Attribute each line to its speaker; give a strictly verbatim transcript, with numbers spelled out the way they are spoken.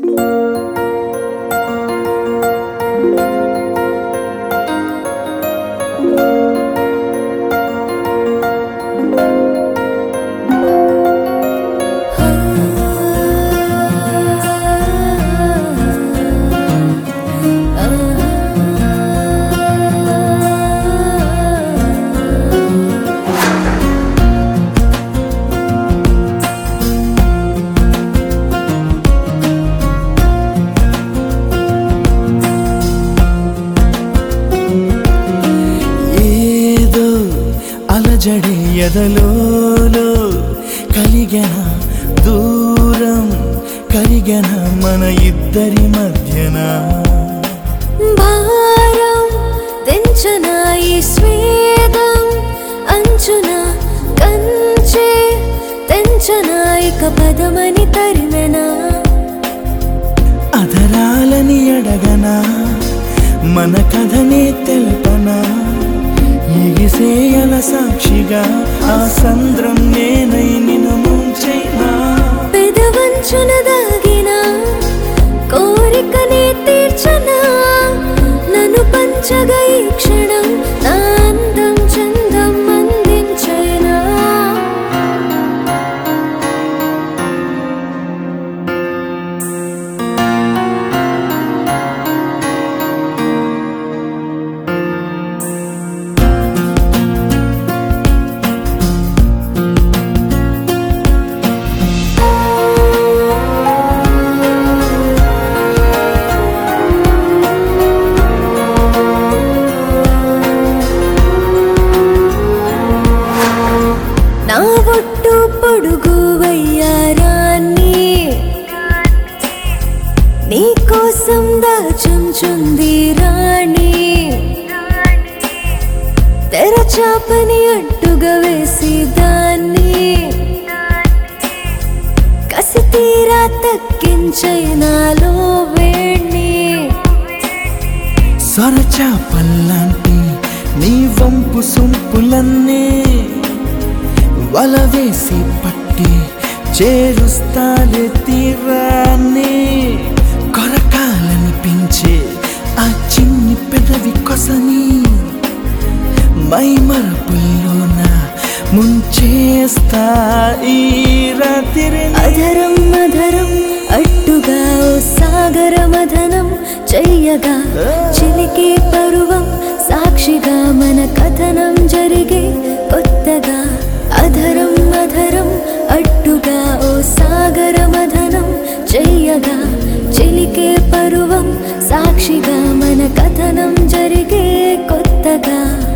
Speaker 1: అలజడి ఎదలోలో కలిగన దూరం కలిగన మన ఇద్దరి మధ్యన
Speaker 2: భారం తెంచన ఈ స్వేదం అంచున కంచే తెంచన ఇక పదమని తరిమెనా
Speaker 1: అధరాలని అడగనా మన కథనే తెలుపనా ఎగిసేయల సాక్షిగా ఆ సంద్రం నేనై నిన్ను ముంచైనా
Speaker 2: పెదవంచున దాగిన కోరికనే తీర్చనా నన్ను పంచగా ఈ క్షణం నా అందం చందం అందించైనా నా ఒట్టు పొడుగు వయ్యారాన్ని నీ కోసం దాచుంచుంది రాణి తెరచాపని అడ్డుగా వేసి దాన్ని కసి తీరా తక్కించైనాలో వేణి
Speaker 1: సొరచాపల్లాంటి నీ వంపు సొంపులన్నీ వల వేసి పట్టి చేరుస్తాలే తీరాన్ని కొరకాలనిపించే ఆ చిన్ని పెదవి కొసని మై మరపుల్లోన ముంచేస్తా ఈ రాత్రి
Speaker 2: అధరం అధరం అట్టుగా ఓ సాగర మథనం చెయ్యగా చిలికే పరువం సాక్షిగా మన కథనం జరిగే కొత్తగా అధరం అధరం అట్టుగా ఓ సాగర మథనం చెయ్యగా చిలికే పరువం సాక్షిగా మన కథనం జరిగే కొత్తగా